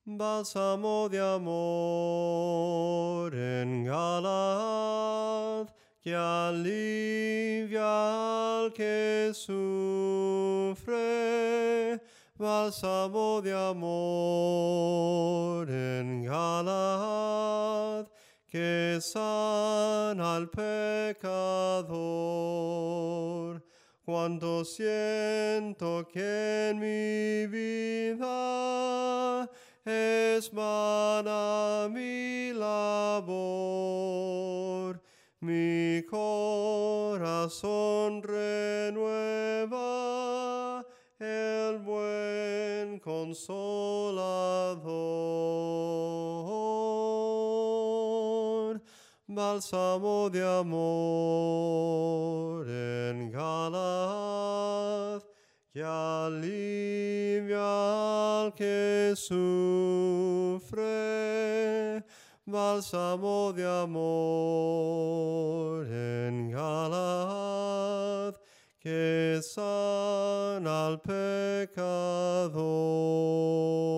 Bálsamo de amor en Galaad, que alivia al que sufre. Bálsamo de amor en Galaad, que sana al pecador. Cuánto siento que en mi vida es vana mi labor. Mi corazón renueva el buen Consolador. Bálsamo de amor en Galaad, que alivia al que sufre. Bálsamo de amor en Galaad, que sana al pecador.